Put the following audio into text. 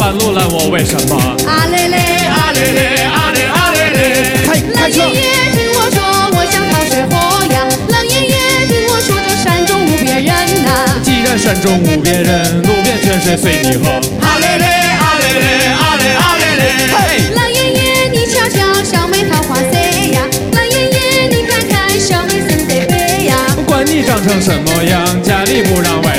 拦路拦我为什么？ 啊嘞嘞啊嘞嘞啊嘞啊嘞嘞！ 狼爷爷听我说，我想讨水活呀。狼爷爷听我说，这山中无别人呐。 既然山中无别人，路边泉水随你喝。啊嘞嘞啊嘞嘞啊嘞啊嘞嘞！嘿， 狼爷爷你瞧瞧，小妹桃花谁呀？狼爷爷你看看，小妹生谁肥呀？ 管你长成什么样，家里不让外